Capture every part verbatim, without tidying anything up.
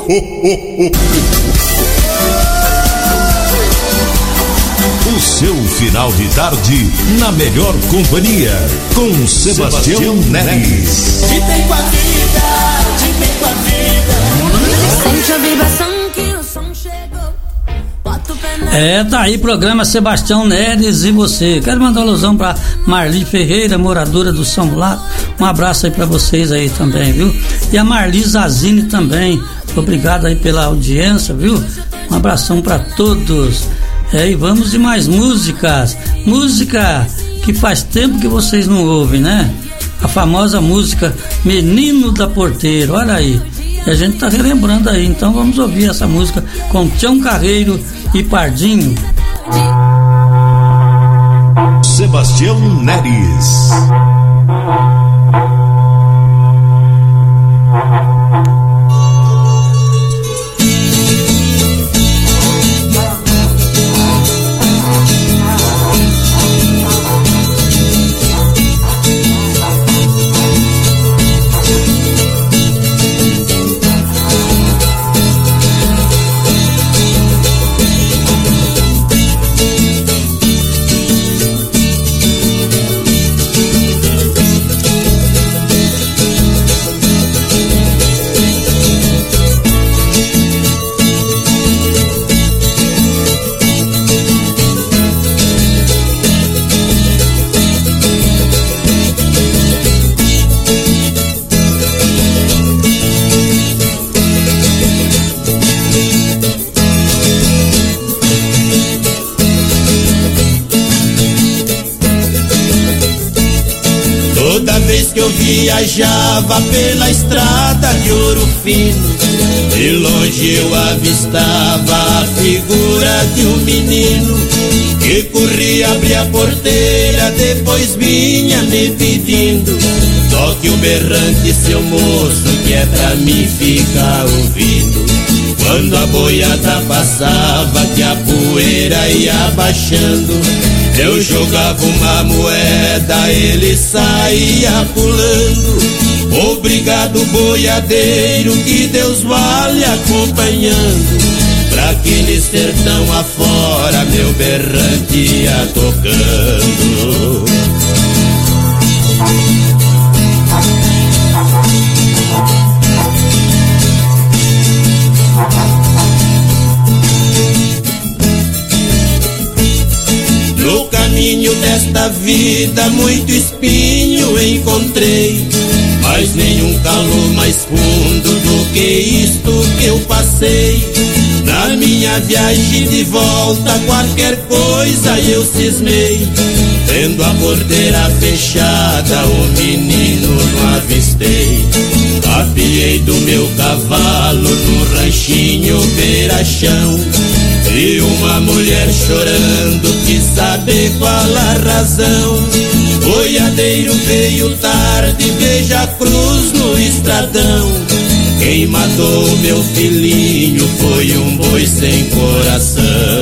O seu final de tarde na melhor companhia com Sebastião, Sebastião Neres. De bem com a vida, de bem com a vida. Sente a vibração que o som chegou. É, tá aí programa Sebastião Neres e você. Quero mandar uma alusão pra Marli Ferreira, moradora do São Lato. Um abraço aí pra vocês aí também, viu? E a Marli Zazini também. Obrigado aí pela audiência, viu? Um abração pra todos. É, e vamos de mais músicas. Música que faz tempo que vocês não ouvem, né? A famosa música Menino da Porteira, olha aí. E a gente tá relembrando aí, então vamos ouvir essa música com Tião Carreiro e Pardinho. Sebastião Neres. Eu viajava pela estrada de Ouro Fino, de longe eu avistava a figura de um menino que corria, abria a porteira, depois vinha me pedindo: toque o berrante, seu moço, que é pra mim ficar ouvindo. Quando a boiada passava, que a poeira ia baixando, eu jogava uma moeda, ele saía pulando. Obrigado, boiadeiro, que Deus vale acompanhando, pra aquele sertão afora meu berrante ia tocando. No caminho desta vida muito espinho encontrei, mas nenhum calor mais fundo do que isto que eu passei. Na minha viagem de volta qualquer coisa eu cismei, tendo a porteira fechada o menino não avistei. Apiei do meu cavalo no ranchinho beira-chão, e uma mulher chorando quis saber qual a razão. Boiadeiro veio tarde, veja a cruz no estradão. Quem matou meu filhinho foi um boi sem coração.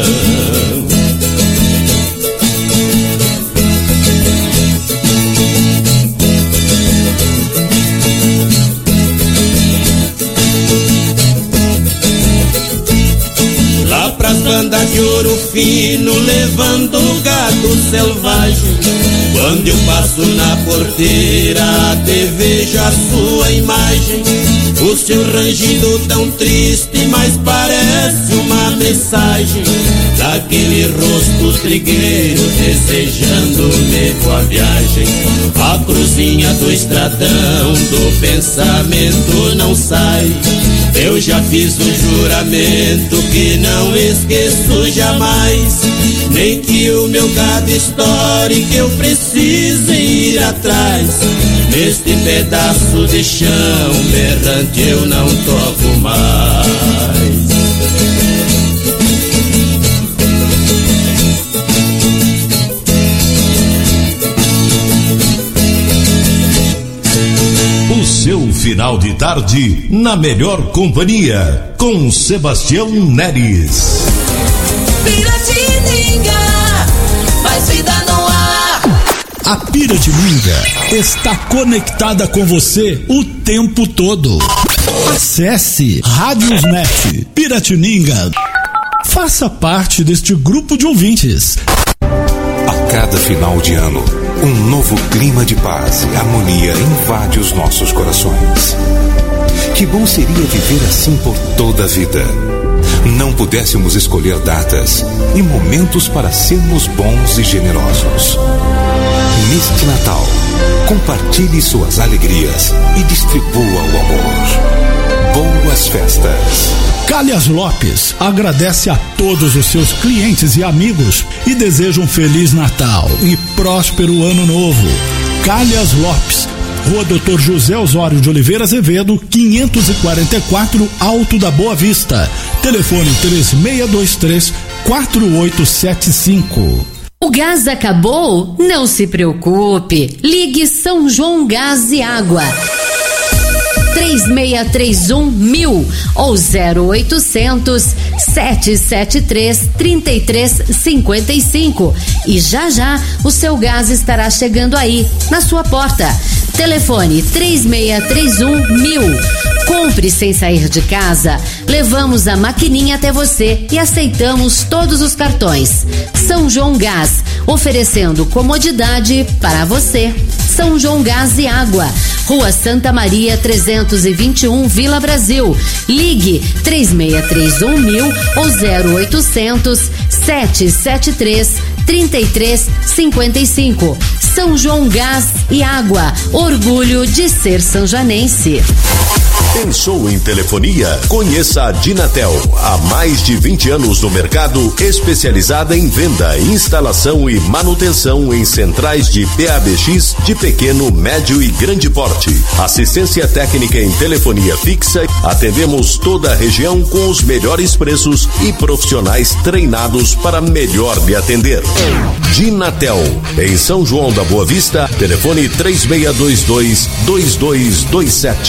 Banda de Ouro Fino levando gado selvagem, quando eu passo na porteira até vejo a sua imagem. O seu rangido tão triste, mas parece uma mensagem daquele rosto trigueiro desejando-me boa viagem. A cruzinha do estradão do pensamento não sai, eu já fiz um juramento que não esqueço jamais, nem que o meu gado estoure, que eu precise ir atrás. Neste pedaço de chão berrante eu não toco mais. O seu final de tarde na melhor companhia com Sebastião Neres. Piratininga, faz vida no ar. A Piratininga está conectada com você o tempo todo. Acesse Rádiosnet Piratininga. Faça parte deste grupo de ouvintes. A cada final de ano, um novo clima de paz e harmonia invade os nossos corações. Que bom seria viver assim por toda a vida. Não pudéssemos escolher datas e momentos para sermos bons e generosos. Neste Natal, compartilhe suas alegrias e distribua o amor. Boas festas. Calhas Lopes agradece a todos os seus clientes e amigos e deseja um Feliz Natal e próspero Ano Novo. Calhas Lopes, Rua doutor José Osório de Oliveira Azevedo, quinhentos e quarenta e quatro, Alto da Boa Vista. Telefone três seis dois três, quatro oito sete cinco. O gás acabou? Não se preocupe. Ligue São João Gás e Água. três seis três um mil ou zero oitocentos, sete sete três, três três cinco cinco. E já já o seu gás estará chegando aí, na sua porta. Telefone três seis três um mil. Compre sem sair de casa. Levamos a maquininha até você e aceitamos todos os cartões. São João Gás, oferecendo comodidade para você. São João Gás e Água, Rua Santa Maria trezentos e vinte e um, Vila Brasil. Ligue três seis três um mil ou zero oitocentos, sete sete três, três três cinco cinco. São João Gás e Água, orgulho de ser sanjanense. Pensou em telefonia? Conheça a Dinatel. Há mais de vinte anos no mercado, especializada em venda, instalação e manutenção em centrais de P A B X de pequeno, médio e grande porte. Assistência técnica em telefonia fixa. Atendemos toda a região com os melhores preços e profissionais treinados para melhor lhe atender. Dinatel, em São João da Boa Vista, telefone três seis dois dois, dois dois dois sete.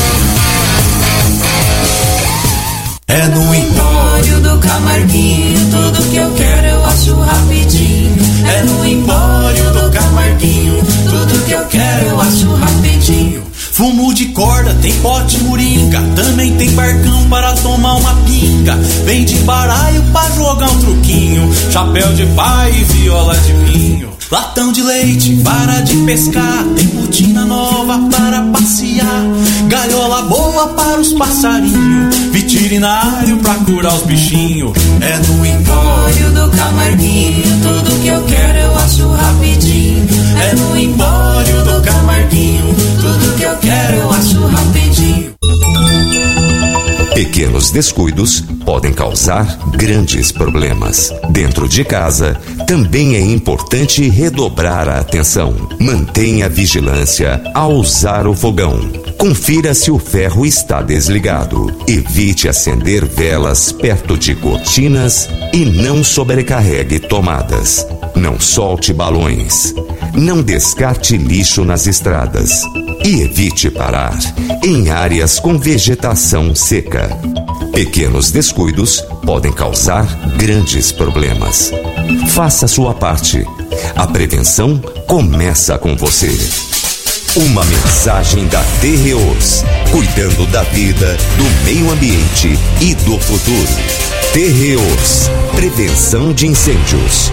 É no Empório do Camarguinho, tudo que eu quero eu acho rapidinho. É no Empório do Camarguinho, tudo que eu quero eu acho rapidinho. Fumo de corda, tem pote moringa, também tem barcão para tomar uma pinga. Vende baralho pra jogar um truquinho, chapéu de pai e viola de pinho. Latão de leite para de pescar, tem botina nova para passear, gaiola boa para os passarinhos, veterinário pra curar os bichinhos. É no Empório do Camarguinho, tudo que eu quero eu acho rapidinho. É no Empório do Camarguinho, tudo que eu quero eu acho rapidinho. Pequenos descuidos podem causar grandes problemas. Dentro de casa, também é importante redobrar a atenção. Mantenha a vigilância ao usar o fogão. Confira se o ferro está desligado. Evite acender velas perto de cortinas e não sobrecarregue tomadas. Não solte balões. Não descarte lixo nas estradas. E evite parar em áreas com vegetação seca. Pequenos descuidos podem causar grandes problemas. Faça a sua parte. A prevenção começa com você. Uma mensagem da Terreos, cuidando da vida, do meio ambiente e do futuro. Terreos, prevenção de incêndios.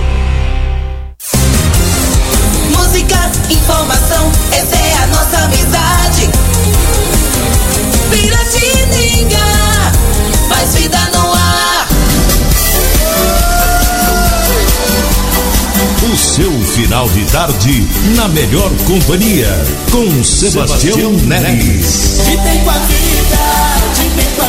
Música, informação, essa é a nossa amizade. Piratininga, faz vida no ar. O seu final de tarde na melhor companhia, com Sebastião, Sebastião Neres. De bem com a vida, de bem com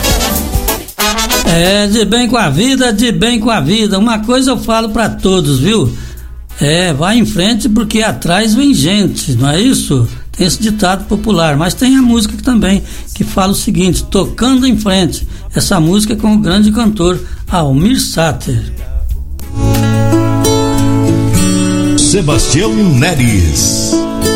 a vida. É, de bem com a vida, de bem com a vida. Uma coisa eu falo pra todos, viu? É, vai em frente porque atrás vem gente, não é isso? Tem esse ditado popular, mas tem a música também que fala o seguinte: tocando em frente. Essa música é com o grande cantor Almir Sater. Sebastião Neres.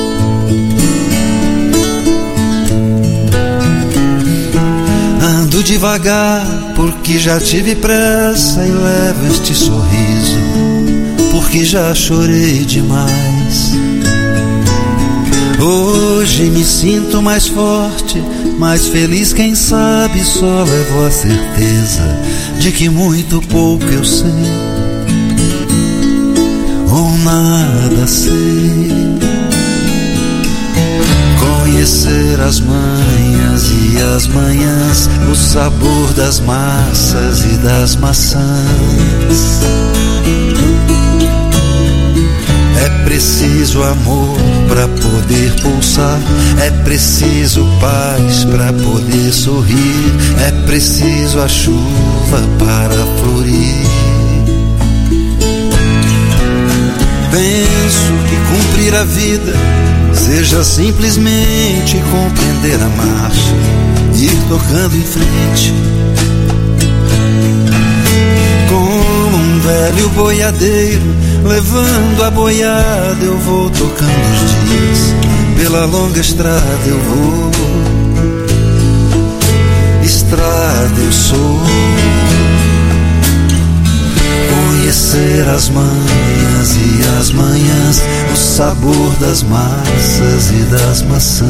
Ando devagar porque já tive pressa e levo este sorriso porque já chorei demais. Hoje me sinto mais forte, mais feliz, quem sabe só levo a certeza de que muito pouco eu sei, ou nada sei. Conhecer as manhas e as manhãs, o sabor das massas e das maçãs. É preciso amor pra poder pulsar, é preciso paz pra poder sorrir, é preciso a chuva para florir. Penso que cumprir a vida seja simplesmente compreender a marcha, ir tocando em frente. Como um velho boiadeiro, levando a boiada, eu vou tocando os dias. Pela longa estrada eu vou, estrada eu sou. Conhecer as manhas e as manhãs, o sabor das massas e das maçãs.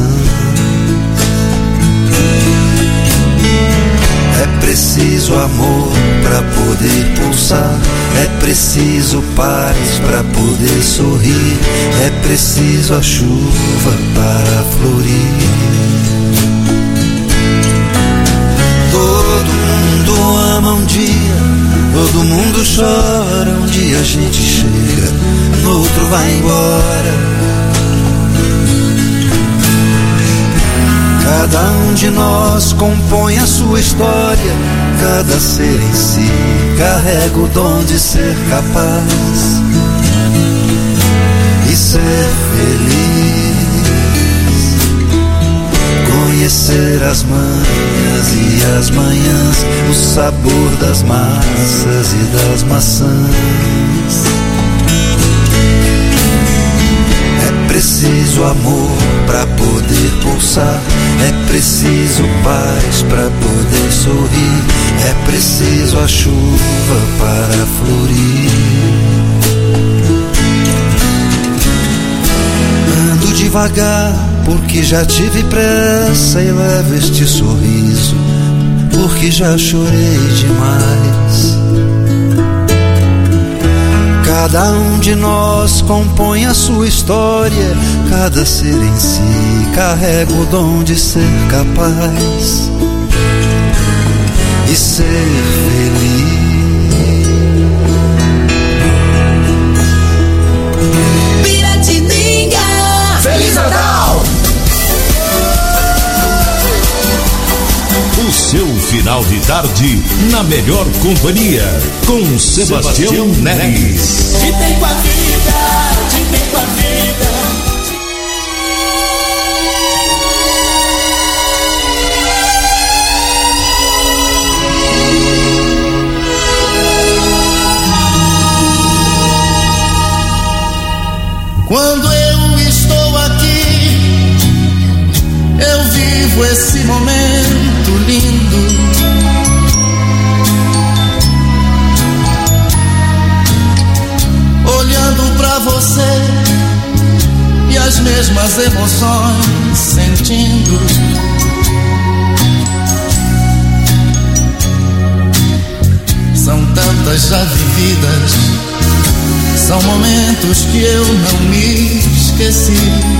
É preciso amor pra poder pulsar, é preciso paz pra poder sorrir, é preciso a chuva para florir. Todo mundo ama um dia, todo mundo chora, um dia a gente chega, no outro vai embora. Cada um de nós compõe a sua história, cada ser em si carrega o dom de ser capaz e ser feliz. Conhecer as manhas e as manhãs, o sabor das massas e das maçãs. É preciso amor pra poder pulsar, é preciso paz pra poder sorrir, é preciso a chuva para florir. Ando devagar porque já tive pressa e levo este sorriso porque já chorei demais. Cada um de nós compõe a sua história, cada ser em si carrega o dom de ser capaz e ser feliz. Piratininga, Feliz Natal! O seu final de tarde na melhor companhia com Sebastião, Sebastião Neres. De bem com a vida, de bem com a vida. Quando eu estou aqui, eu vivo esse momento lindo. Olhando pra você e as mesmas emoções sentindo. São tantas já vividas, são momentos que eu não me esqueci.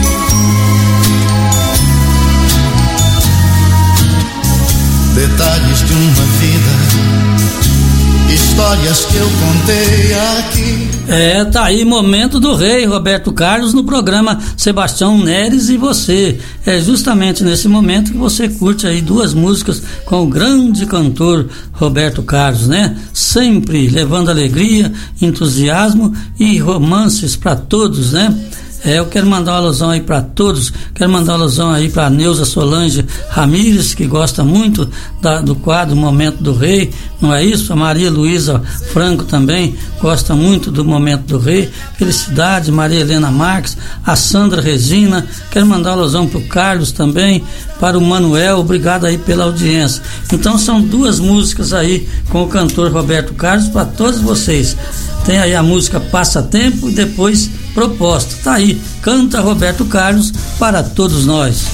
Detalhes de uma vida, histórias que eu contei aqui. É, tá aí, Momento do Rei, Roberto Carlos, no programa Sebastião Neres e Você. É justamente nesse momento que você curte aí duas músicas com o grande cantor Roberto Carlos, né? Sempre levando alegria, entusiasmo e romances para todos, né? É, eu quero mandar uma alusão aí para todos, quero mandar uma alusão aí para Neuza Solange Ramírez, que gosta muito da, do quadro Momento do Rei, não é isso? A Maria Luísa Franco também gosta muito do Momento do Rei. Felicidade, Maria Helena Marques, a Sandra Regina, quero mandar uma alusão para o Carlos também, para o Manuel, obrigado aí pela audiência. Então são duas músicas aí com o cantor Roberto Carlos para todos vocês. Tem aí a música Passatempo e depois proposta. Tá aí, canta Roberto Carlos para todos nós.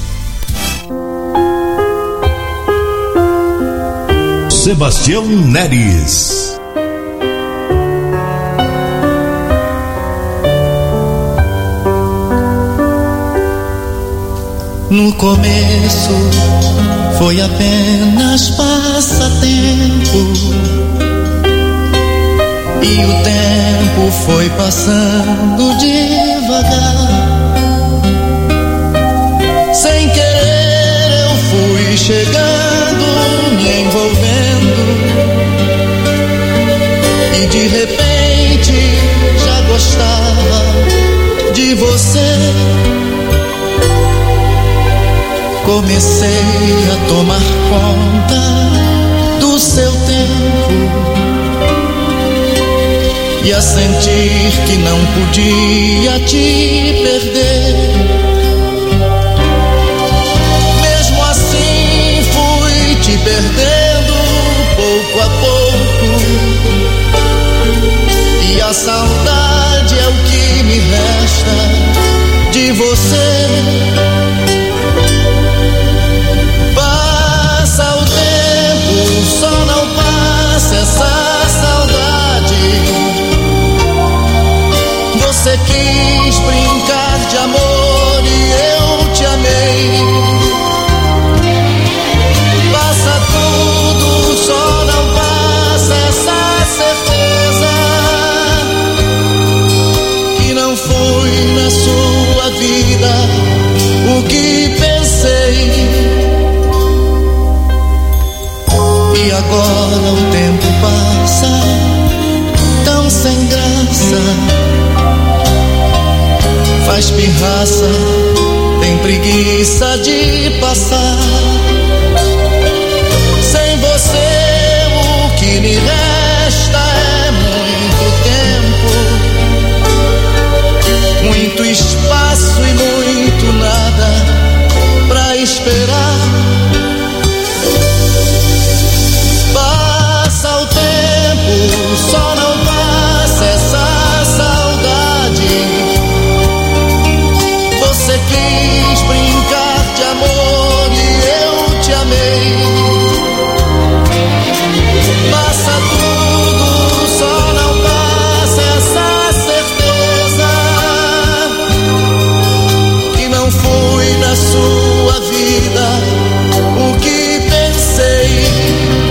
Sebastião Neres. No começo foi apenas passatempo, e o tempo foi passando devagar. Sem querer eu fui chegando, me envolvendo, e de repente já gostava de você. Comecei a tomar conta do seu tempo e a sentir que não podia te perder. Mesmo assim fui te perdendo pouco a pouco, e a saudade é o que me resta de você. Só não passa essa saudade. Você quis brincar de amor e eu te amei. Passa tudo, só não passa essa certeza que não foi na sua vida o que pensei. E agora o tempo passa tão sem graça, faz pirraça, tem preguiça de passar. Sem você o que me resta é muito tempo, muito espaço e muito nada pra esperar. Só não passa essa saudade. Você quis brincar de amor e eu te amei. Passa tudo, só não passa essa certeza que não fui na sua vida o que pensei.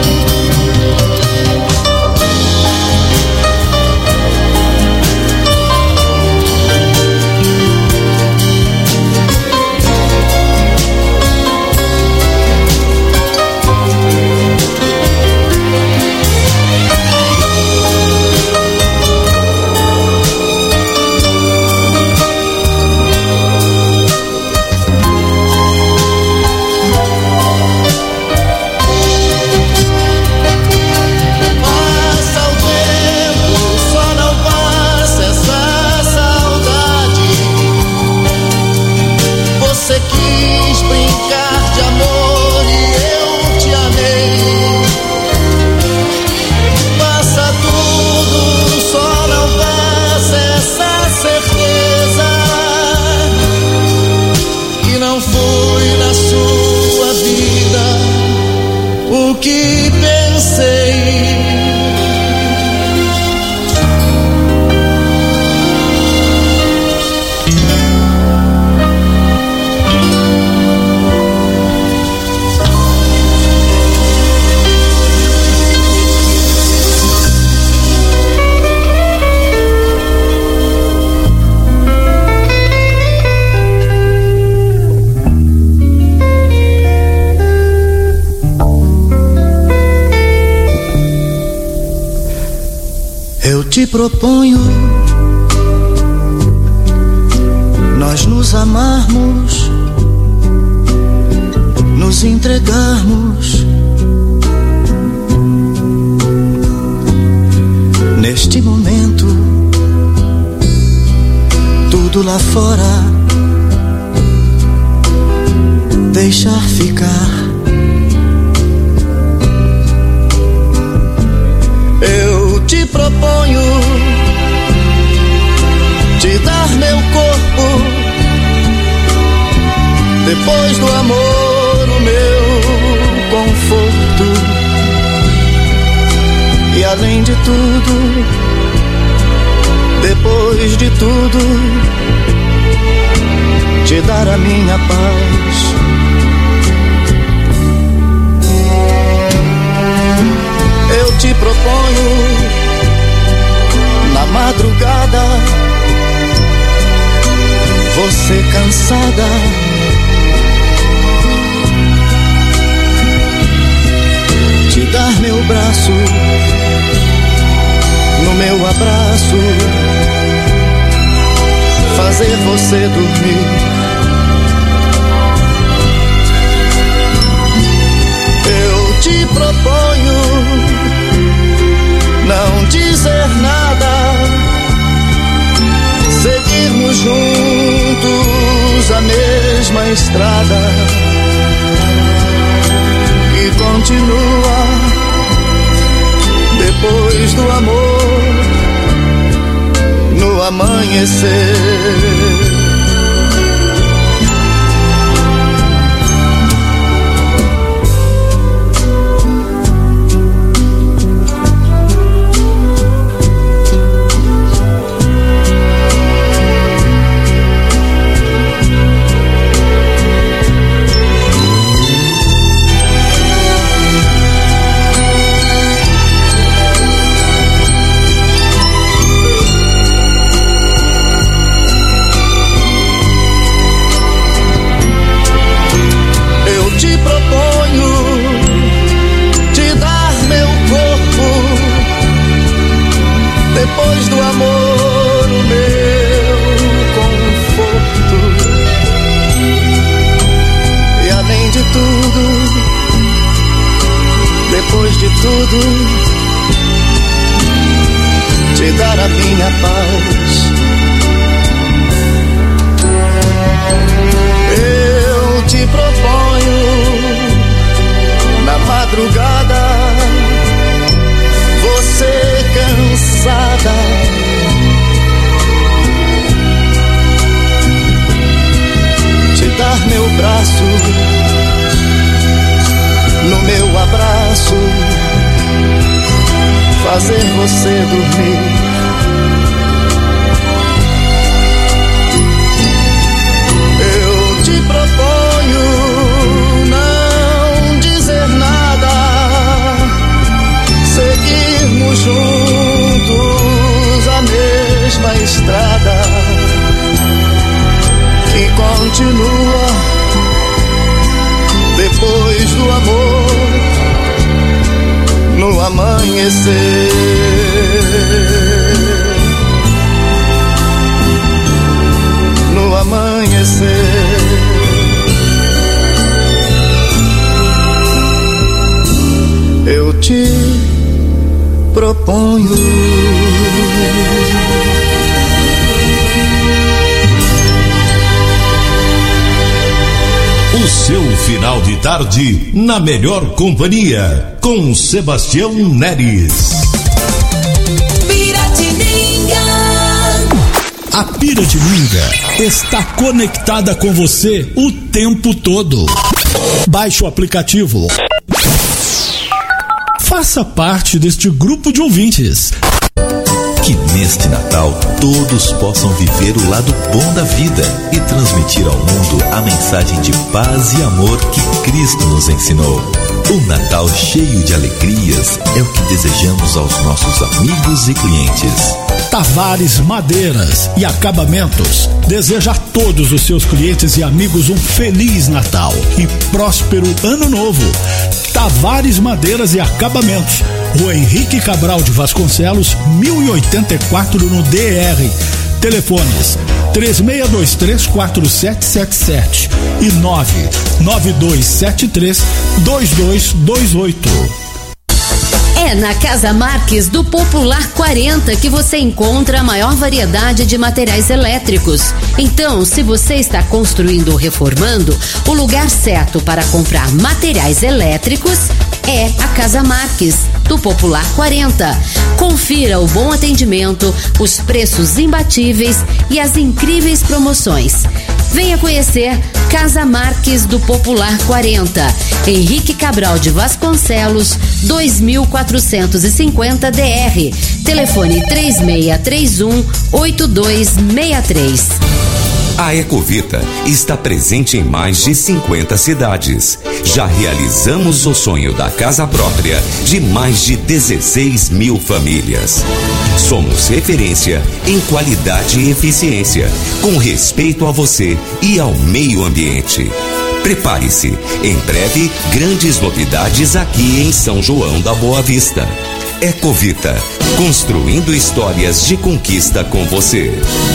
Te proponho nós nos amarmos, nos entregarmos neste momento. Tudo lá fora deixar ficar. Eu te proponho te dar Depois do amor, o meu conforto. E além de tudo, depois de tudo, te dar a minha paz. Eu te proponho na madrugada, você cansada, te dar meu braço, no meu abraço, fazer você dormir. Eu te proponho não dizer nada, seguirmos juntos a mesma estrada que continua depois do amor, no amanhecer. Depois do amor, o meu conforto. E além de tudo, depois de tudo, te dar a minha paz. Eu te proponho na madrugada, você cansada, te dar meu braço, no meu abraço, fazer você dormir. Eu te proponho não dizer nada, seguirmos juntos a mesma estrada que continua depois do amor, no amanhecer. No amanhecer. Eu te proponho. O seu final de tarde na melhor companhia com Sebastião Neres. Piratininga. A Piratininga está conectada com você o tempo todo. Baixe o aplicativo. Faça parte deste grupo de ouvintes. Que neste Natal todos possam viver o lado bom da vida e transmitir ao mundo a mensagem de paz e amor que Cristo nos ensinou. Um Natal cheio de alegrias é o que desejamos aos nossos amigos e clientes. Tavares Madeiras e Acabamentos deseja a todos os seus clientes e amigos um Feliz Natal e próspero Ano Novo. Tavares Madeiras e Acabamentos, Rua Henrique Cabral de Vasconcelos, mil e oitenta e quatro no D R. Telefones três seis dois três quatro sete sete sete e nove nove dois sete três dois dois dois oito. É na Casa Marques do Popular quarenta que você encontra a maior variedade de materiais elétricos. Então, se você está construindo ou reformando, o lugar certo para comprar materiais elétricos é a Casa Marques do Popular quarenta. Confira o bom atendimento, os preços imbatíveis e as incríveis promoções. Venha conhecer Casa Marques do Popular quarenta, Henrique Cabral de Vasconcelos, dois mil quatrocentos e cinquenta D R. Telefone três seis três um, oito dois seis três. A Ecovita está presente em mais de cinquenta cidades. Já realizamos o sonho da casa própria de mais de dezesseis mil famílias. Somos referência em qualidade e eficiência, com respeito a você e ao meio ambiente. Prepare-se, em breve, grandes novidades aqui em São João da Boa Vista. Ecovita, construindo histórias de conquista com você.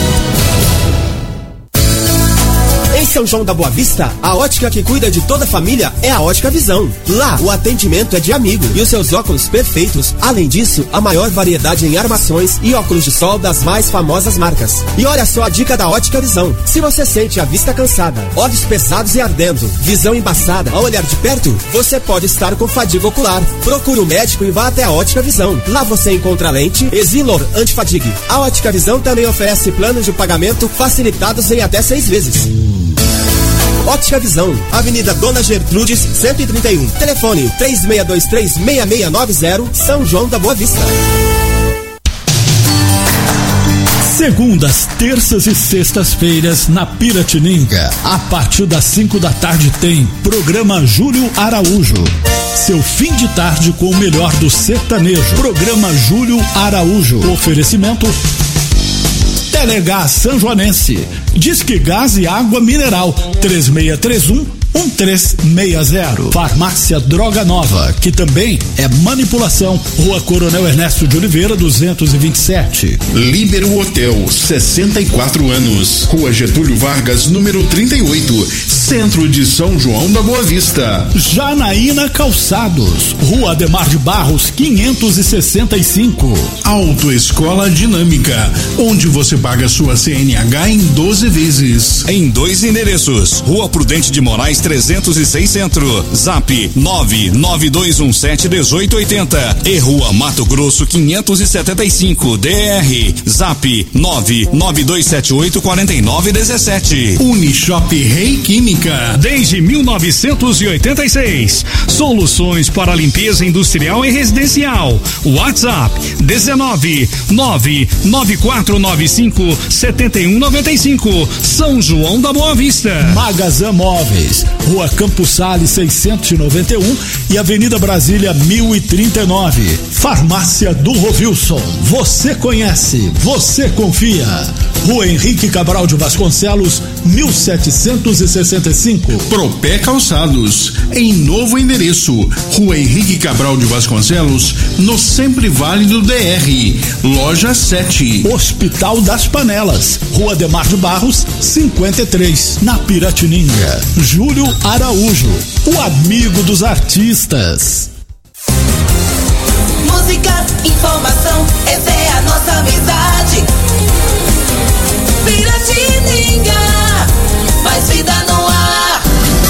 Em São João da Boa Vista, a ótica que cuida de toda a família é a Ótica Visão. Lá, o atendimento é de amigo e os seus óculos perfeitos. Além disso, a maior variedade em armações e óculos de sol das mais famosas marcas. E olha só a dica da Ótica Visão. Se você sente a vista cansada, olhos pesados e ardendo, visão embaçada ao olhar de perto, você pode estar com fadiga ocular. Procure um médico e vá até a Ótica Visão. Lá você encontra lente Exilor Antifadigue. A Ótica Visão também oferece planos de pagamento facilitados em até seis vezes. Ótica Visão, Avenida Dona Gertrudes, cento e trinta e um. Telefone três seis dois três, seis seis nove zero, São João da Boa Vista. Segundas, terças e sextas-feiras na Piratininga. A partir das cinco da tarde tem programa Júlio Araújo. Seu fim de tarde com o melhor do sertanejo. Programa Júlio Araújo. Oferecimento Telegás São Joanense. Disque Gás e Água Mineral. três seis três um, um três seis zero. Farmácia Droga Nova, que também é manipulação. Rua Coronel Ernesto de Oliveira, duzentos e vinte e sete. Líbero Hotel, sessenta e quatro anos. Rua Getúlio Vargas, número trinta e oito. Centro de São João da Boa Vista. Janaína Calçados, Rua Ademar de Barros, quinhentos e sessenta e cinco. Autoescola Dinâmica, onde você paga sua C N H em doze vezes. Em dois endereços: Rua Prudente de Moraes trezentos e seis Centro, Zap nove nove dois um sete um oito oito zero e Rua Mato Grosso quinhentos e setenta e cinco D R, Zap nove nove dois sete oito quatro nove um sete. Unishop Rei Química. Desde mil novecentos e oitenta e seis. Soluções para limpeza industrial e residencial. WhatsApp dezenove nove nove quatro nove cinco sete um nove cinco. São João da Boa Vista. Magazã Móveis, Rua Campos Sales seiscentos e noventa e um e Avenida Brasília mil e trinta e nove. Farmácia do Rovilson. Você conhece, você confia. Rua Henrique Cabral de Vasconcelos, mil setecentos e sessenta e cinco. Propé Calçados, em novo endereço, Rua Henrique Cabral de Vasconcelos, no Sempre Válido D R, Loja sete. Hospital das Panelas, Rua Ademar de Barros, cinquenta e três, na Piratininga. Júlio Araújo, o amigo dos artistas. Música, informação, essa é a nossa amizade. Piratininga, mais vida no ar.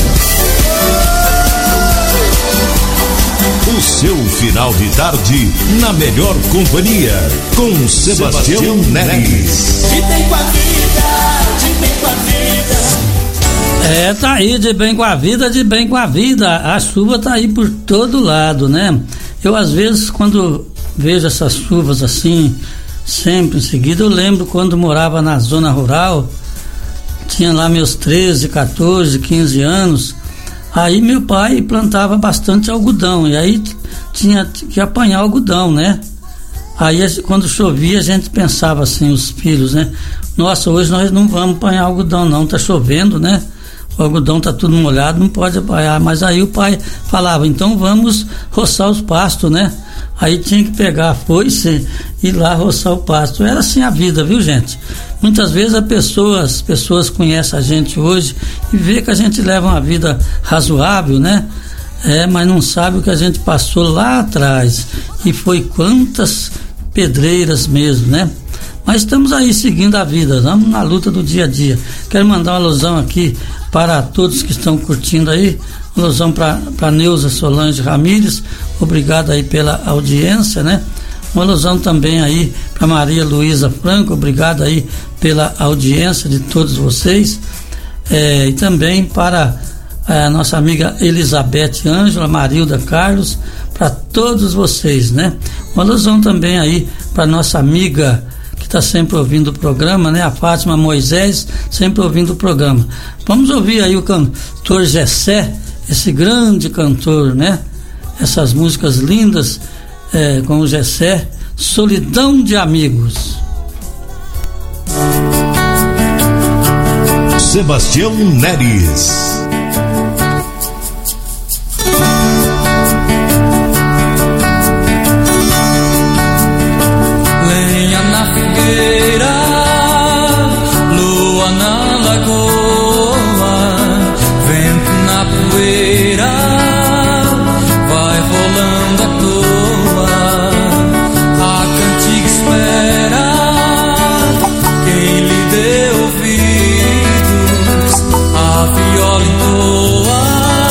O seu final de tarde na melhor companhia com Sebastião, Sebastião Neres. De bem com a vida, de bem com a vida. É, tá aí, de bem com a vida, de bem com a vida. A chuva tá aí por todo lado, né? Eu às vezes quando vejo essas chuvas assim, sempre em seguida, eu lembro quando morava na zona rural, tinha lá meus treze, quatorze, quinze anos, aí meu pai plantava bastante algodão, e aí tinha que apanhar algodão, né? Aí quando chovia a gente pensava assim, os filhos, né? Nossa, hoje nós não vamos apanhar algodão não, tá chovendo, né? O algodão tá tudo molhado, não pode apanhar, mas aí o pai falava, então vamos roçar os pastos, né? Aí tinha que pegar a foice e ir lá roçar o pasto. Era assim a vida, viu, gente? Muitas vezes as pessoas, as pessoas conhecem a gente hoje e vê que a gente leva uma vida razoável, né? É, mas não sabe o que a gente passou lá atrás. E foi quantas pedreiras mesmo, né? Mas estamos aí seguindo a vida, vamos na luta do dia a dia. Quero mandar uma alusão aqui para todos que estão curtindo aí, uma alusão para Neuza Solange Ramires, obrigado aí pela audiência, né? Uma alusão também aí para Maria Luísa Franco, obrigado aí pela audiência de todos vocês. é, e também para a nossa amiga Elizabeth Ângela, Marilda Carlos, para todos vocês, né? Uma alusão também aí para nossa amiga que está sempre ouvindo o programa, né? A Fátima Moisés, sempre ouvindo o programa. Vamos ouvir aí o cantor Gessé, esse grande cantor, né? Essas músicas lindas é, com o Gessé, Solidão de Amigos. Sebastião Neres. Lenha na fogueira, lua na lagoa, vento na poeira, vai rolando à toa. A cantiga espera quem lhe dê ouvidos, a viola entoa,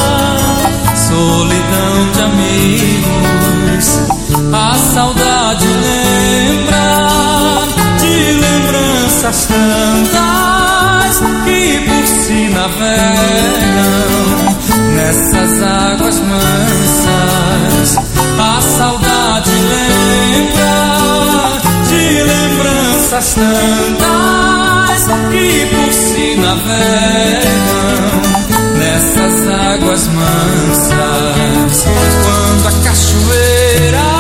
solidão de amigos. A saudade lembra de lembranças tantas que por si navegam nessas águas mansas. A saudade lembra de lembranças tantas que por si navegam nessas águas mansas. Quando a cachoeira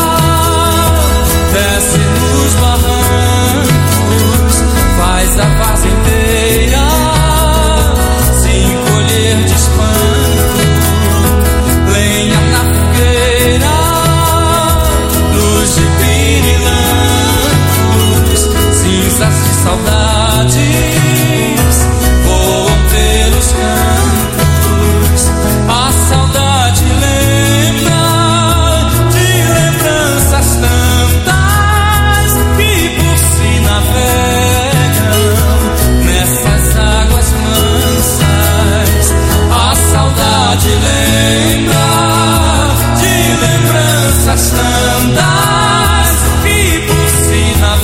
desce nos barrancos, faz a fazendeira se encolher de espanto. Lenha na fogueira, luz de pirilampos, cinzas de saudades voam pelos campos. A saudade lembra de lembranças tantas que por si navegam nessas águas mansas. A saudade lembra de lembranças tantas que por si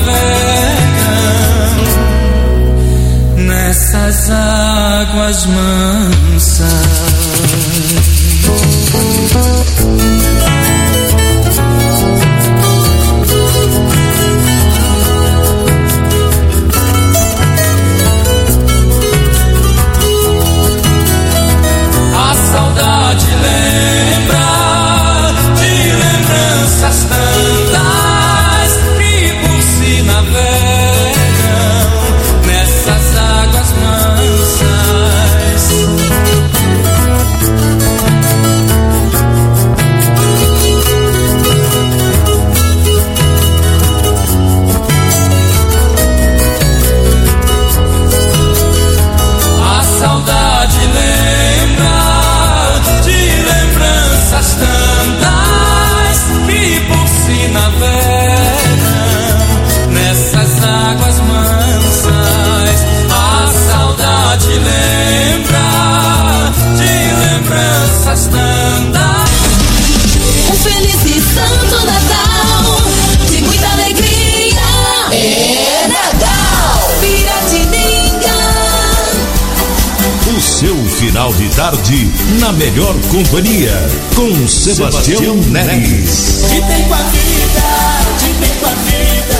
navegam nessas águas mansas. A saudade lembra de lembranças tantas que por si navegam nessas águas mansas. A saudade lembra de lembranças tantas que por si navegam nessas águas mansas. A saudade lembra de lembranças tantas. Um feliz e santo Natal, de muita alegria. É Natal, Piratininga. O seu final de tarde na melhor companhia com Sebastião Neres. De bem com a vida, de bem com a vida.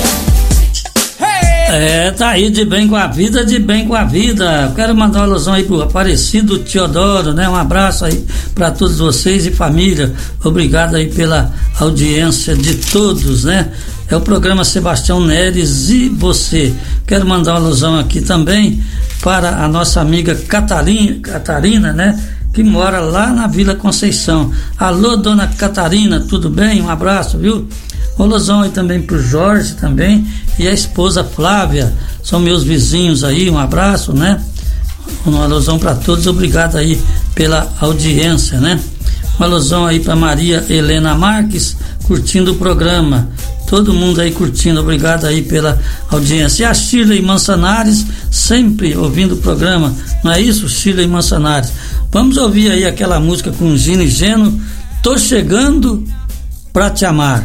É, tá aí, de bem com a vida, de bem com a vida. Quero mandar uma alusão aí pro Aparecido Teodoro, né? Um abraço aí para todos vocês e família. Obrigado aí pela audiência de todos, né? É o programa Sebastião Neres e você. Quero mandar uma alusão aqui também para a nossa amiga Catarina, Catarina, né? Que mora lá na Vila Conceição. Alô, dona Catarina, tudo bem? Um abraço, viu? Uma alusão aí também pro Jorge também e a esposa Flávia, são meus vizinhos aí, um abraço, né? Uma alusão para todos, obrigado aí pela audiência, né? Uma alusão aí para Maria Helena Marques, curtindo o programa, todo mundo aí curtindo, obrigado aí pela audiência. E a Shirley Mançanares, sempre ouvindo o programa, não é isso, Shirley Mançanares? Vamos ouvir aí aquela música com Gino e Geno, Tô Chegando Pra Te Amar.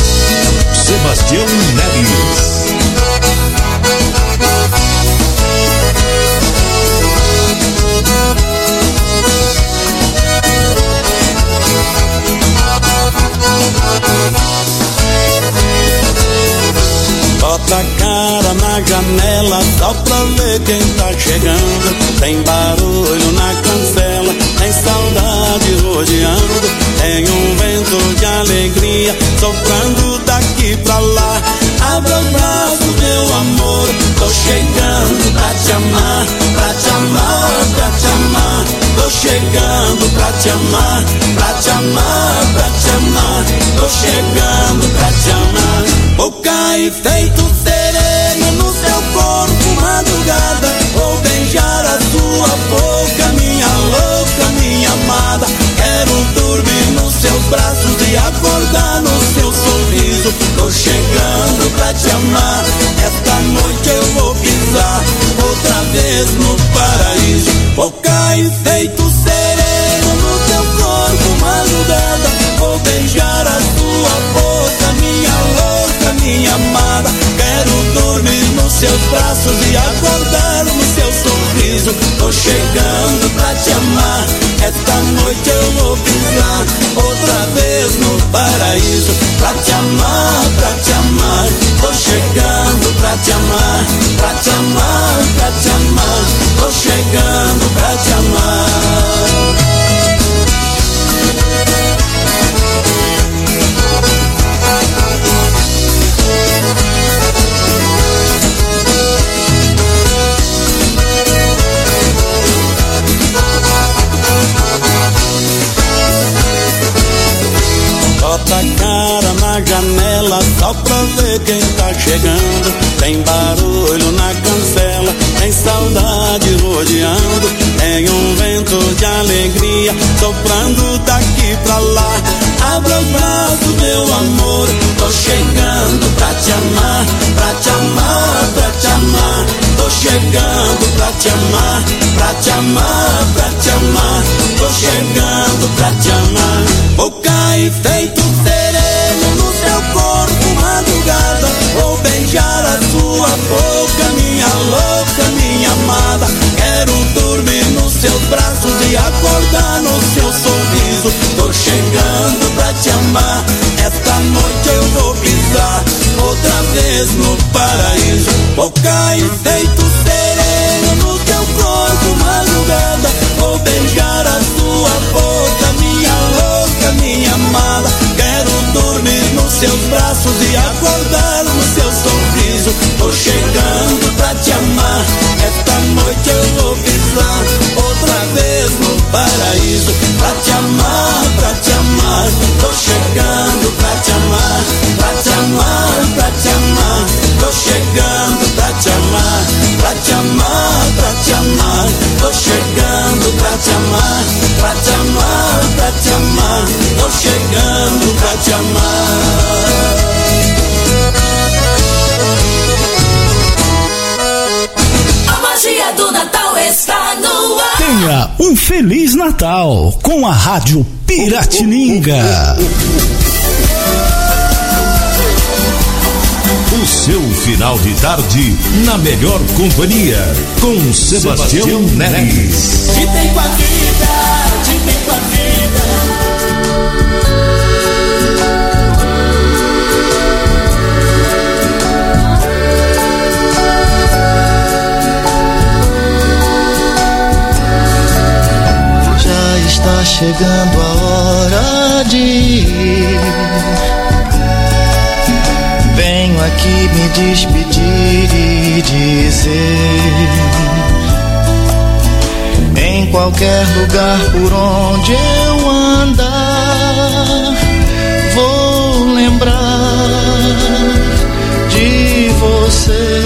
Sebastião Neres. Bota a cara na janela só pra ver quem tá chegando. Tem barulho na cancela, tem saudade rodeando. Tem um vento de alegria soprando daqui pra lá. Abra os braços, meu amor, tô chegando pra te amar, pra te amar, pra te amar. Tô chegando pra te amar, pra te amar, pra te amar. Tô chegando pra te amar. Vou cair feito sereia no seu corpo madrugada. Vou beijar a sua boca, minha louca, minha amada. Quero dormir nos seus braços e acordar no seu sorriso. Tô chegando pra te amar. Esta noite eu vou pisar outra vez no paraíso. Vou cair feito sereia no seu corpo madrugada. Vou beijar a sua boca, minha louca, minha amada. Quero dormir nos seus braços e acordar no seu sorriso. Tô chegando pra te amar. Esta noite eu vou pisar outra vez no paraíso. Pra te amar, pra te amar. Tô chegando pra te amar, pra te amar, pra te amar. Tô chegando pra te amar. Bota a cara na janela só pra ver quem tá chegando. Tem barulho na cancela, tem saudade rodeando. Tem um vento de alegria soprando daqui pra lá. Abra os braços, meu amor, tô chegando pra te amar, pra te amar, pra te amar. Tô chegando pra te amar, pra te amar, pra te amar. Tô chegando pra te amar. Vou cair feito sereno no seu corpo madrugada. Vou beijar a sua boca, minha louca, minha amada. Quero dormir nos seus braços e acordar no seu sorriso. Tô chegando pra te amar. Esta noite eu vou pisar outra vez no paraíso. Vou cair feito sereno no teu corpo madrugada. Vou beijar a sua boca, minha louca, minha amada. Quero dormir nos seus braços e acordar no seu sorriso. Tô chegando pra te amar. Esta noite eu vou pisar outra vez no paraíso. Pra te amar, pra te amar. Tô chegando pra te amar, pra te amar, pra te amar. Tô chegando pra te amar, pra te amar, pra te amar. Tô chegando pra te amar, pra te amar, pra te amar. Tô chegando pra te amar. A magia do Natal está no ar. Tenha um Feliz Natal com a Rádio Piratininga. O seu final de tarde na melhor companhia com Sebastião, Sebastião Neves. De bem com a vida, de bem com a vida. Já está chegando a hora de ir. Venho aqui me despedir e dizer: em qualquer lugar por onde eu andar, vou lembrar de você.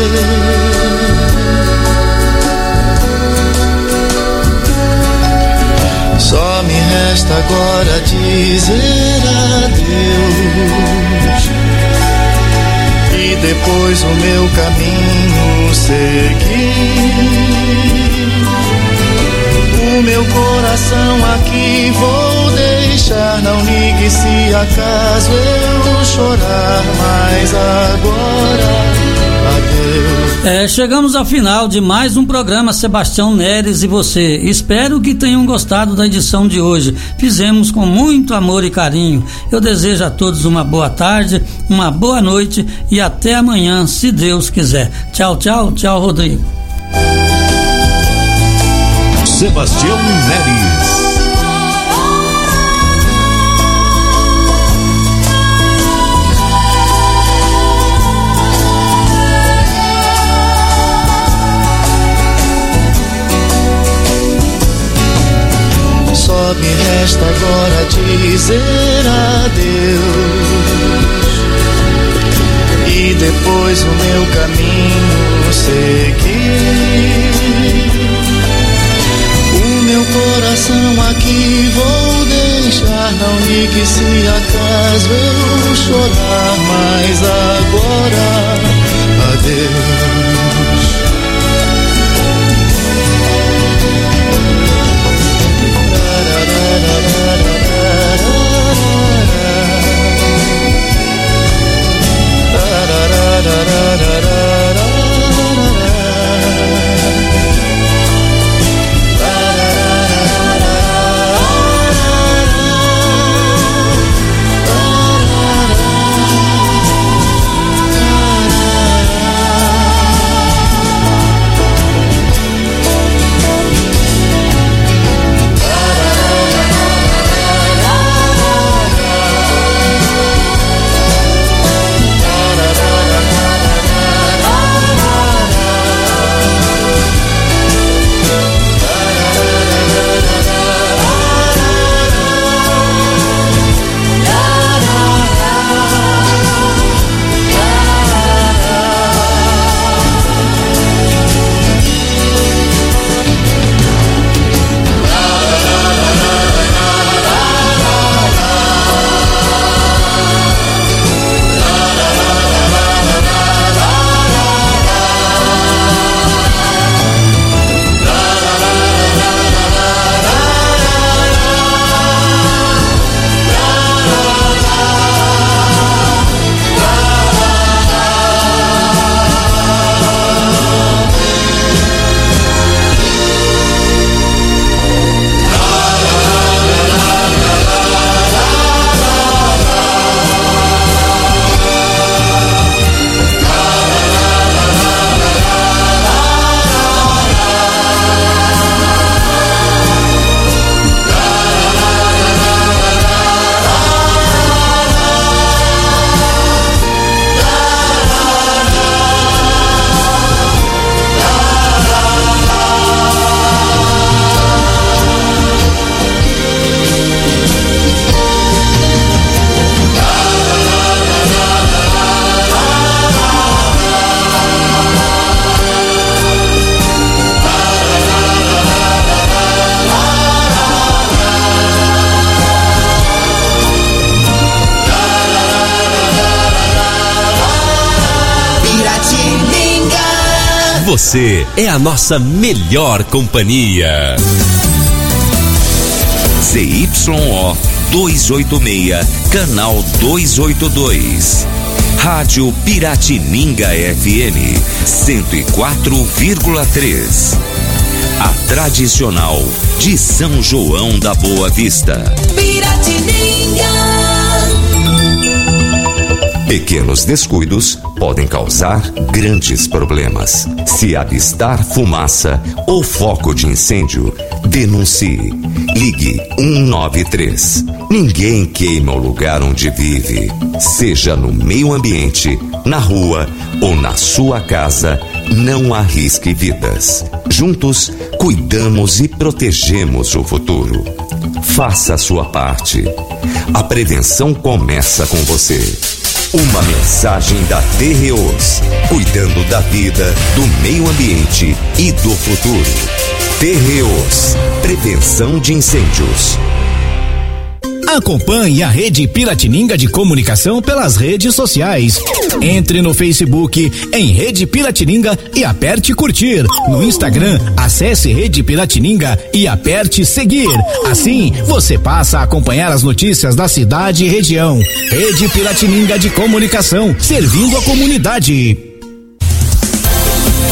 Só me resta agora dizer adeus e depois o meu caminho seguir. O meu coração aqui vou deixar, não ligue se acaso eu chorar, mas agora adeus. É, chegamos ao final de mais um programa Sebastião Neres e você. Espero que tenham gostado da edição de hoje. Fizemos com muito amor e carinho. Eu desejo a todos uma boa tarde, uma boa noite e até amanhã, se Deus quiser. Tchau, tchau, tchau, Rodrigo. Sebastião Neres. Só me resta agora dizer adeus e depois o meu caminho seguir. O meu coração aqui vou deixar, não ligue se acaso eu chorar, mas agora adeus. Você é a nossa melhor companhia. C Y O duzentos e oitenta e seis, canal duzentos e oitenta e dois. Rádio Piratininga F M cento e quatro vírgula três. A tradicional de São João da Boa Vista. Piratininga. Pequenos descuidos podem causar grandes problemas. Se avistar fumaça ou foco de incêndio, denuncie. Ligue um nove três. Ninguém queima o lugar onde vive. Seja no meio ambiente, na rua ou na sua casa, não arrisque vidas. Juntos, cuidamos e protegemos o futuro. Faça a sua parte. A prevenção começa com você. Uma mensagem da T R O S, cuidando da vida, do meio ambiente e do futuro. T R O S, prevenção de incêndios. Acompanhe a Rede Piratininga de Comunicação pelas redes sociais. Entre no Facebook em Rede Piratininga e aperte curtir. No Instagram, acesse Rede Piratininga e aperte seguir. Assim, você passa a acompanhar as notícias da cidade e região. Rede Piratininga de Comunicação, servindo a comunidade.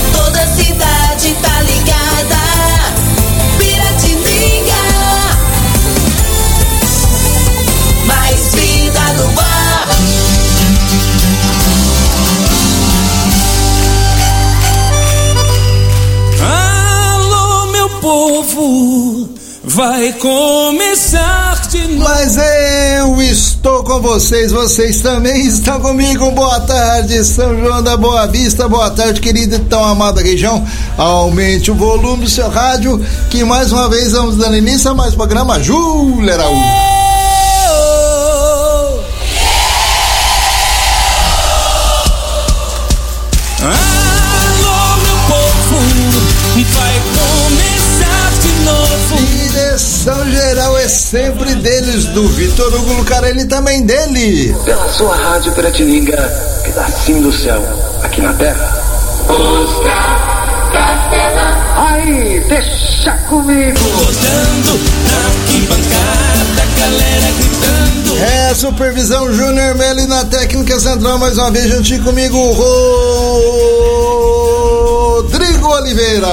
vai começar de novo. Mas eu estou com vocês, vocês também estão comigo. Boa tarde, São João da Boa Vista. Boa tarde, querida e tão amada região. Aumente o volume do seu rádio, que mais uma vez vamos dando início a mais um programa Júlia Araújo. Vai começar de novo. Direção geral é sempre deles, do Vitor Hugo Lucarelli, também dele. Pela sua rádio Piratininga, pedacinho do céu, aqui na terra. Busca Castela. Aí, deixa comigo. Rodando na arquibancada, galera gritando. É, Supervisão Júnior Meli na técnica central, mais uma vez juntinho comigo, Rodrigo Oliveira.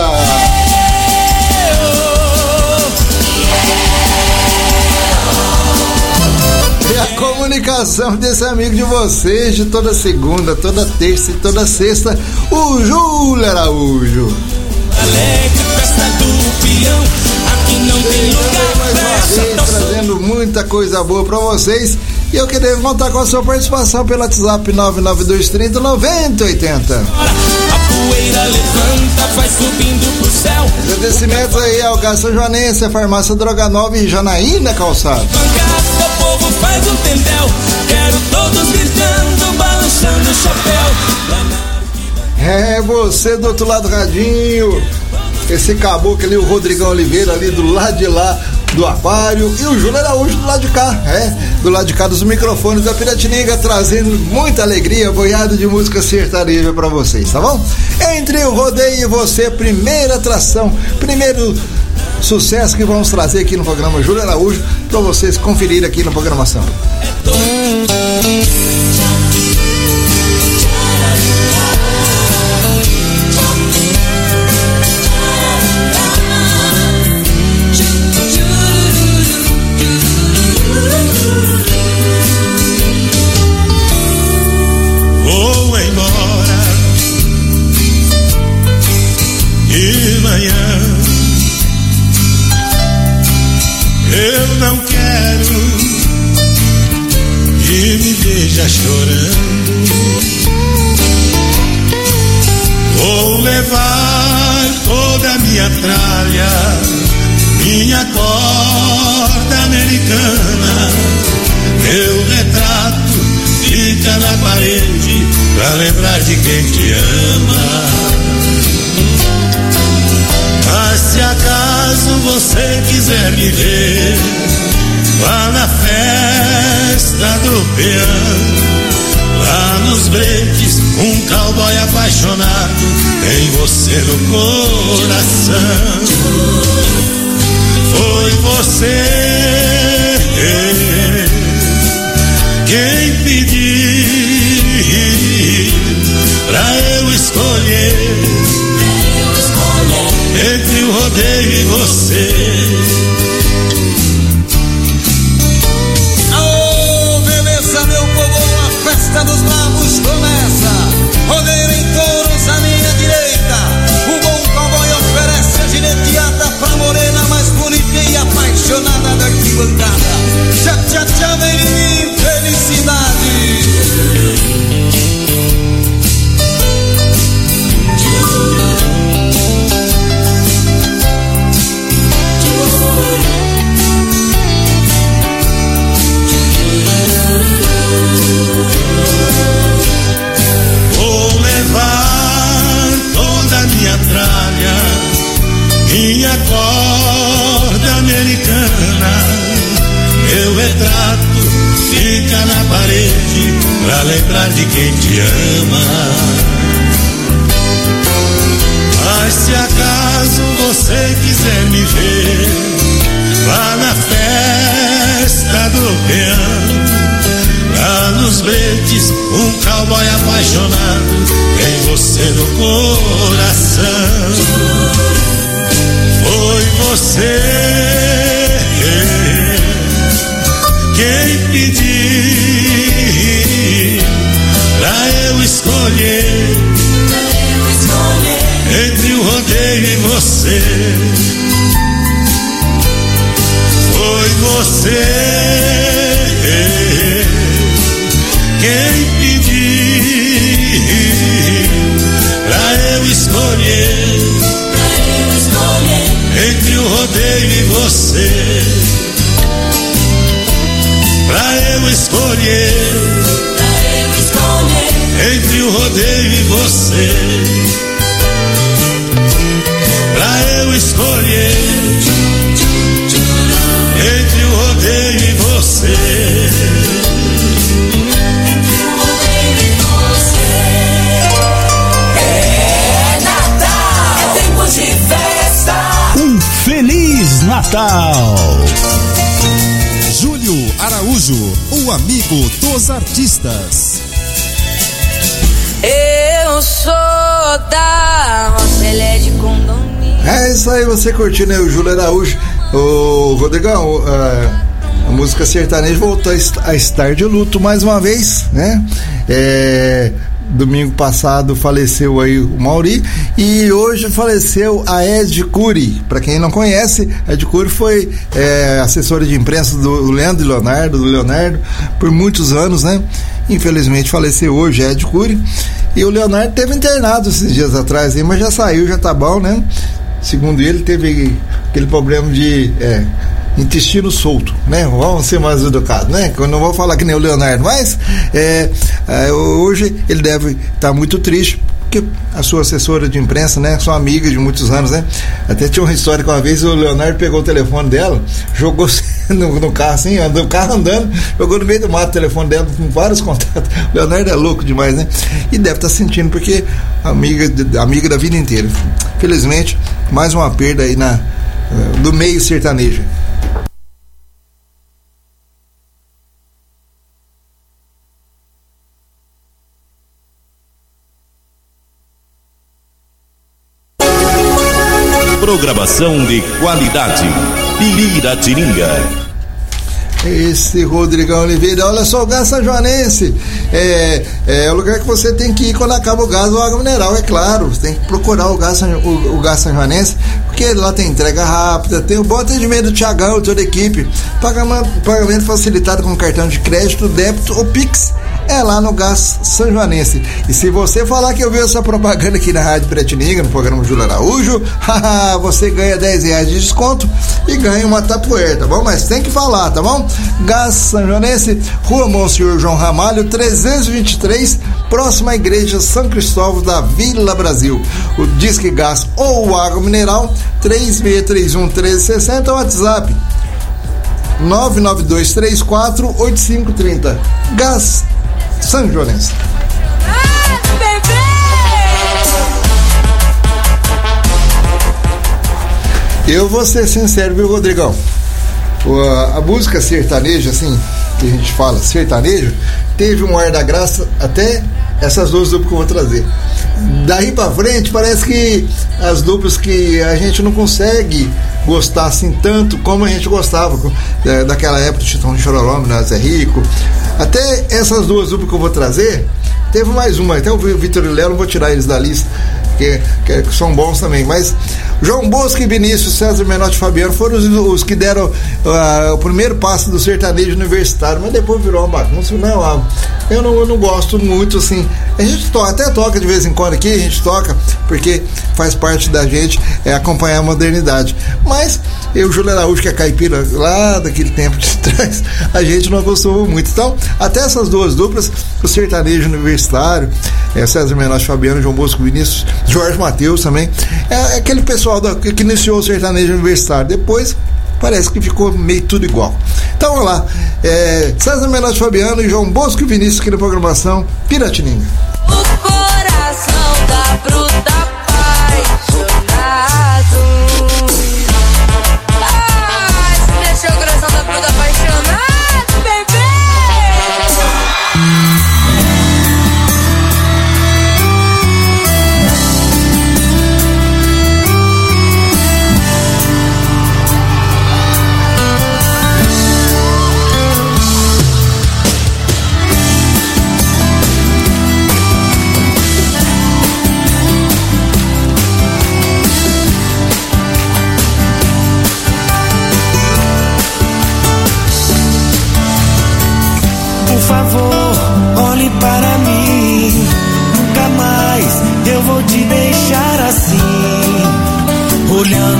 E a comunicação desse amigo de vocês de toda segunda, toda terça e toda sexta, o Júlio Araújo. Alegre, festa do peão, aqui não tem lugar mais uma vez, trazendo muita coisa boa pra vocês. E eu queria contar com a sua participação pelo WhatsApp nove nove dois três zero nove zero oito zero. A poeira levanta, vai subindo pro céu. Agradecimentos aí ao Gás São Joanense, a Farmácia Droga Nova e Janaína Calçado. O povo faz um tendel, quero todos gritando, balançando o chapéu. É, você do outro lado do radinho, esse caboclo ali, o Rodrigão Oliveira ali do lado de lá do aquário, e o Júlio Araújo do lado de cá, é, do lado de cá dos microfones da Piratininga, trazendo muita alegria, boiado de música sertaneja pra vocês, tá bom? Entre o rodeio e você, primeira atração, primeiro sucesso que vamos trazer aqui no programa Júlio Araújo, pra vocês conferirem aqui na programação. Vou embora de manhã, eu não quero que me veja chorando. Vou levar toda a minha tralha, minha corda americana, meu retrato fica na parede pra lembrar de quem te ama. Mas se acaso você quiser me ver, vá na festa do peão, lá nos breques, um cowboy apaixonado tem você no coração. Foi você quem pediu pra eu escolher entre o rodeio e você. Aô, beleza, meu povo, a festa dos bravos começa. Rodeio em touros à minha direita, o bom cowboy oferece a gineteada pra morena mais bonita e apaixonada da arquibancada. Tchá, tchá, tchá, vem em mim, felicidade. Vou levar toda a minha tralha, minha corda americana, meu retrato fica na parede pra lembrar de quem te ama. Mas se acaso você quiser me ver, vá na festa do peão, lá nos bretes, um cowboy apaixonado tem você no coração. Foi você quem pediu pra eu escolher entre o rodeio e você. quem pediu pra eu escolher, pra eu escolher entre o rodeio e você, pra eu escolher, pra eu escolher entre o rodeio e você, pra eu escolher entre o rodeio e você. Um Feliz Natal! Júlio Araújo, o amigo dos artistas. Eu sou da Rocelé de Condomínio. É isso aí, você curtindo aí o Júlio Araújo. Ô, Rodrigão, a, a música sertaneja voltou a estar de luto mais uma vez, né? É... Domingo passado faleceu aí o Mauri e hoje faleceu a Ed Cury. Para quem não conhece, a Ed Cury foi é, assessora de imprensa do Leandro e Leonardo, do Leonardo, por muitos anos, né? Infelizmente faleceu hoje a Ed Cury. E o Leonardo teve internado esses dias atrás, aí, mas já saiu, já tá bom, né? Segundo ele, teve aquele problema de é, intestino solto, né? Vamos ser mais educados, né? Eu não vou falar que nem o Leonardo, mas é, é, hoje ele deve estar muito triste, porque a sua assessora de imprensa, né? Sua amiga de muitos anos, né? Até tinha uma história que uma vez o Leonardo pegou o telefone dela, jogou no, no carro assim, andou o carro andando, jogou no meio do mato o telefone dela com vários contatos. O Leonardo é louco demais, né? E deve estar sentindo, porque amiga, amiga da vida inteira. Felizmente, mais uma perda aí na, do meio sertanejo. Programação de qualidade. Piratininga. Esse Rodrigão Oliveira, olha só, o gás sanjoanense é, é o lugar que você tem que ir quando acaba o gás ou água mineral, é claro. Você tem que procurar o gás, o, o gás sanjoanense, porque lá tem entrega rápida, tem o bom atendimento do Tiagão e toda a equipe, pagamento, pagamento facilitado com cartão de crédito, débito ou Pix. É lá no Gás Sanjoanense. E se você falar que eu vi essa propaganda aqui na Rádio Piratininga, no programa Júlio Araújo, você ganha dez reais de desconto e ganha uma tapoeira, tá bom? Mas tem que falar, tá bom? Gás Sanjoanense, Rua Monsenhor João Ramalho, trezentos e vinte e três, próxima à Igreja São Cristóvão da Vila Brasil. O Disque Gás ou Água Mineral, três seis três um, um três seis zero, WhatsApp nove nove dois três quatro oito cinco três zero. Gás Sanjoanense. Ah, bebê! Eu vou ser sincero, viu, Rodrigão? A, a música sertaneja, assim, que a gente fala sertanejo, teve um ar da graça até essas duas duplas que eu vou trazer. Daí pra frente, parece que as duplas que a gente não consegue gostar assim tanto como a gente gostava é, daquela época do Chitão de Chororó, né, Zé Rico. Até essas duas duplas que eu vou trazer, teve mais uma, até o Vitor e o Léo, não vou tirar eles da lista, que, que, que são bons também, mas João Bosco e Vinícius, César Menotti e Fabiano foram os, os que deram uh, o primeiro passo do sertanejo universitário, mas depois virou uma bagunça. Não, eu não, eu não gosto muito, assim. A gente toca, até toca de vez em quando aqui, a gente toca, porque faz parte da gente é, acompanhar a modernidade. Mas eu, Júlio Araújo, que é caipira lá daquele tempo de trás, a gente não acostumou muito. Então, até essas duas duplas, o sertanejo universitário, é, César Menotti, Fabiano, João Bosco, Vinícius, Jorge Mateus também, é, é aquele pessoal da, que iniciou o sertanejo universitário. Depois parece que ficou meio tudo igual. Então vamos lá, é, César Menotti, Fabiano e João Bosco e Vinícius aqui na programação Piratininga. O coração da bruta apaixonado. Ai, se deixou o coração da bruta apaixonado, bebê.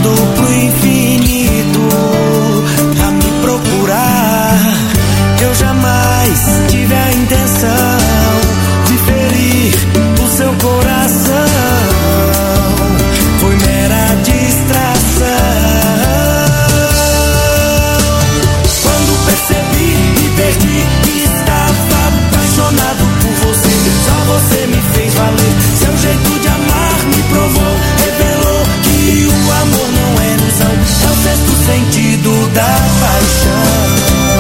olhando pro infinito a me procurar. Eu jamais tive a intenção de ferir o seu coração, foi mera distração. Quando percebi, me perdi, estava apaixonado por você. Só você me fez valer, seu jeito de amar me provou, revelou que o amor não é ilusão, é o sexto sentido da paixão.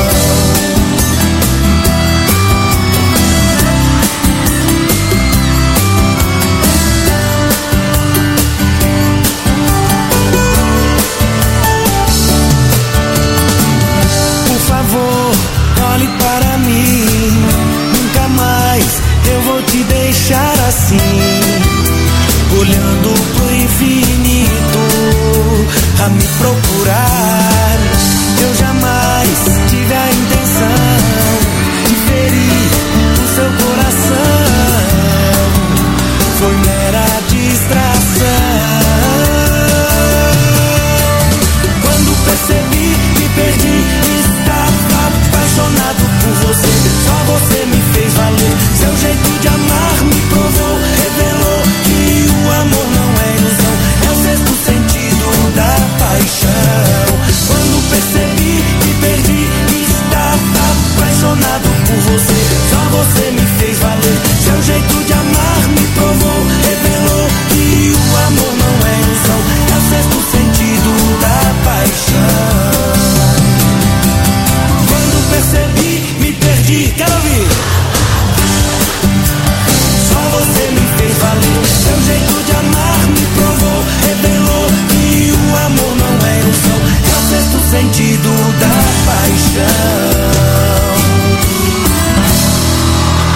Olhe para mim, nunca mais eu vou te deixar assim, olhando pro infinito a me procurar.